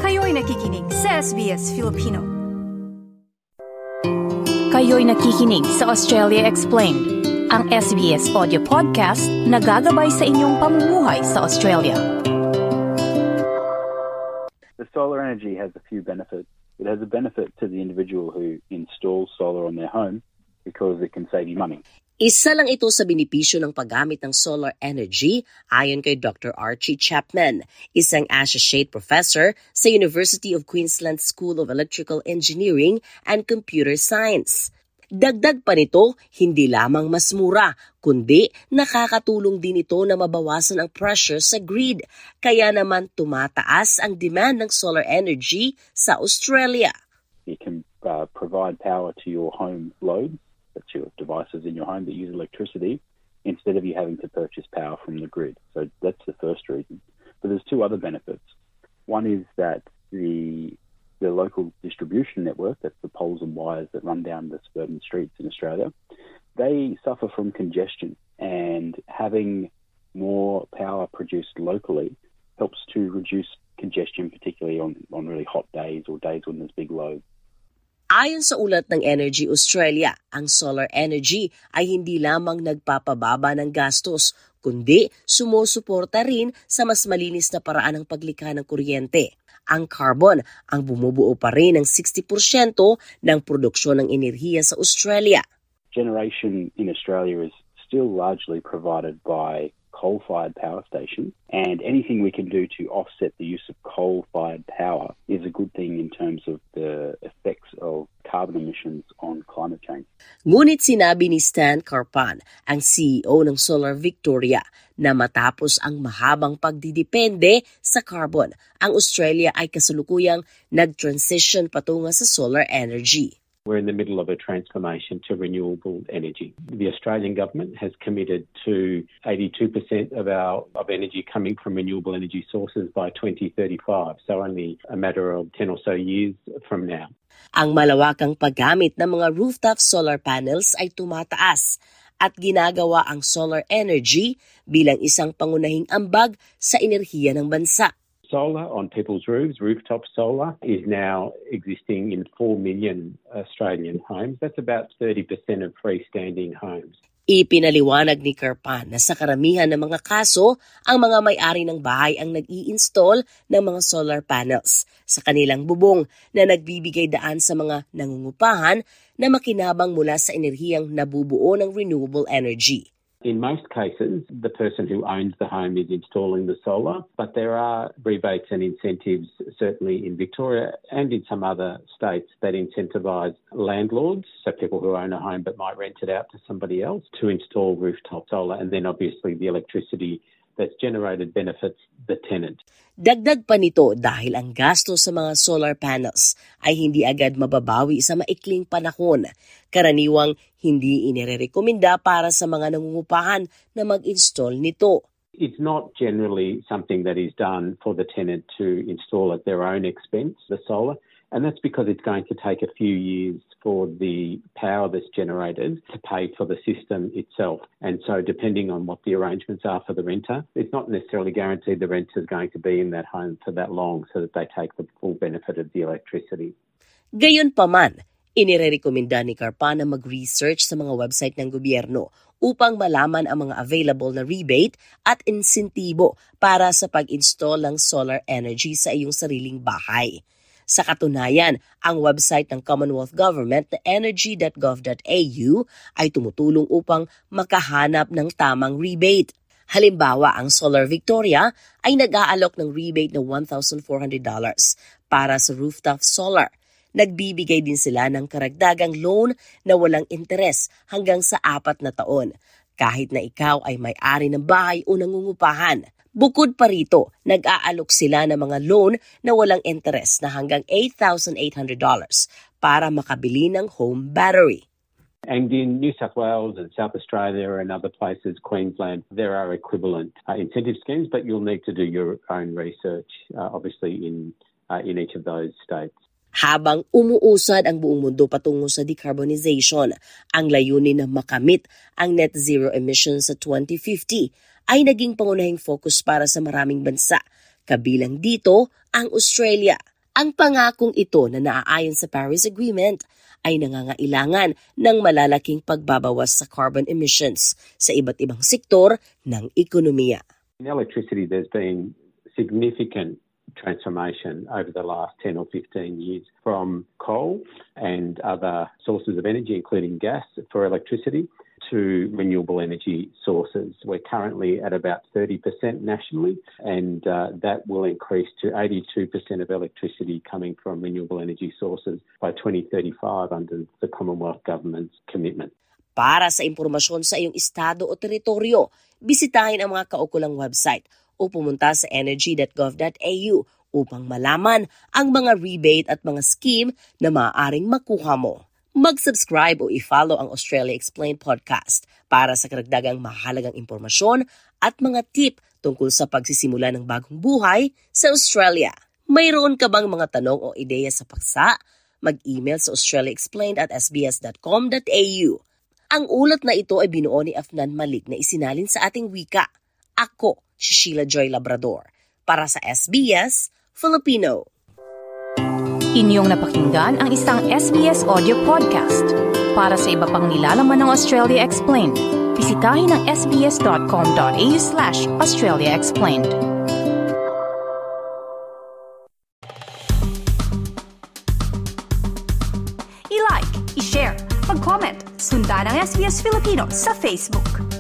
Kayo'y nakikinig sa SBS Filipino. Kayo'y nakikinig sa Australia Explained, ang SBS audio podcast na gagabay sa inyong pamumuhay sa Australia. The solar energy has a few benefits. It has a benefit to the individual who installs solar on their home because it can save you money. Isa lang ito sa benepisyo ng paggamit ng solar energy ayon kay Dr. Archie Chapman, isang associate professor sa University of Queensland School of Electrical Engineering and Computer Science. Dagdag pa nito, hindi lamang mas mura, kundi nakakatulong din ito na mabawasan ang pressure sa grid. Kaya naman tumataas ang demand ng solar energy sa Australia. You can provide power to your home loads. That's your devices in your home that use electricity, instead of you having to purchase power from the grid. So that's the first reason. But there's two other benefits. One is that the local distribution network, that's the poles and wires that run down the suburban streets in Australia, they suffer from congestion, and having more power produced locally helps to reduce congestion, particularly on really hot days or days when there's big loads. Ayon sa ulat ng Energy Australia, ang solar energy ay hindi lamang nagpapababa ng gastos, kundi sumusuporta rin sa mas malinis na paraan ng paglikha ng kuryente. Ang carbon ang bumubuo pa rin ng 60% ng produksyon ng enerhiya sa Australia. Generation in Australia is still largely provided by coal-fired power stations, and anything we can do to offset the use of coal-fired power is a good thing in terms of the effects of carbon emissions on climate change. Ngunit sinabi ni Stan Karpan, ang CEO ng Solar Victoria, na matapos ang mahabang pagdidepende sa carbon, ang Australia ay kasalukuyang nag-transition patungo sa solar energy. We're in the middle of a transformation to renewable energy. The Australian government has committed to 82% of energy coming from renewable energy sources by 2035, so only a matter of 10 or so years from now. Ang malawakang paggamit ng mga rooftop solar panels ay tumataas at ginagawa ang solar energy bilang isang pangunahing ambag sa enerhiya ng bansa. Solar on people's roofs, rooftop solar, is now existing in 4 million Australian homes. That's about 30% of freestanding homes. Ipinaliwanag ni Karpan na sa karamihan ng mga kaso, ang mga may-ari ng bahay ang nag-i-install ng mga solar panels sa kanilang bubong na nagbibigay daan sa mga nangungupahan na makinabang mula sa enerhiyang nabubuo ng renewable energy. In most cases, the person who owns the home is installing the solar, but there are rebates and incentives, certainly in Victoria and in some other states, that incentivise landlords, so people who own a home but might rent it out to somebody else, to install rooftop solar, and then obviously the electricity that's generated benefits the tenant. Dagdag pa nito dahil ang gasto sa mga solar panels ay hindi agad mababawi sa maikling panahon. Karaniwang hindi inirekomenda para sa mga nangungupahan na mag-install nito. It's not generally something that is done for the tenant to install at their own expense, the solar, and that's because it's going to take a few years for the power that's generated to pay for the system itself. And so depending on what the arrangements are for the renter, it's not necessarily guaranteed the renter is going to be in that home for that long so that they take the full benefit of the electricity. Gayunpaman, inirekomenda ni Karpan na mag-research sa mga website ng gobyerno upang malaman ang mga available na rebate at insentibo para sa pag-install ng solar energy sa iyong sariling bahay. Sa katunayan, ang website ng Commonwealth Government na energy.gov.au ay tumutulong upang makahanap ng tamang rebate. Halimbawa, ang Solar Victoria ay nag-aalok ng rebate na $1,400 para sa rooftop solar. Nagbibigay din sila ng karagdagang loan na walang interes hanggang sa 4 na taon, kahit na ikaw ay may-ari ng bahay o nangungupahan. Bukod pa rito, nag-aalok sila ng mga loan na walang interes na hanggang $8,800 para makabili ng home battery. And in New South Wales and South Australia and other places, Queensland, there are equivalent incentive schemes, but you'll need to do your own research, obviously, in each of those states. Habang umuusad ang buong mundo patungo sa decarbonization, ang layunin na makamit ang net zero emissions sa 2050 ay naging pangunahing focus para sa maraming bansa, kabilang dito ang Australia. Ang pangakong ito na naaayon sa Paris Agreement ay nangangailangan ng malalaking pagbabawas sa carbon emissions sa iba't ibang sektor ng ekonomiya. In electricity, there's been significant transformation over the last 10 or 15 years from coal and other sources of energy, including gas for electricity, to renewable energy sources. We're currently at about 30% nationally, and that will increase to 82% of electricity coming from renewable energy sources by 2035 under the Commonwealth Government's commitment. Para sa impormasyon sa iyong estado o teritoryo, bisitahin ang mga kaukulang website o pumunta sa energy.gov.au upang malaman ang mga rebate at mga scheme na maaaring makuha mo. Mag-subscribe o i-follow ang Australia Explained podcast para sa karagdagang mahalagang impormasyon at mga tip tungkol sa pagsisimula ng bagong buhay sa Australia. Mayroon ka bang mga tanong o ideya sa paksa? Mag-email sa australiaexplained@sbs.com.au. Ang ulat na ito ay binuo ni Afnan Malik na isinalin sa ating wika. Ako, si Sheila Joy Labrador. Para sa SBS Filipino. Inyong napakinggan ang isang SBS audio podcast. Para sa iba pang nilalaman ng Australia Explained, bisitahin ang sbs.com.au/Australia Explained. I-like, i-share, mag-comment, sundan ang SBS Filipino sa Facebook.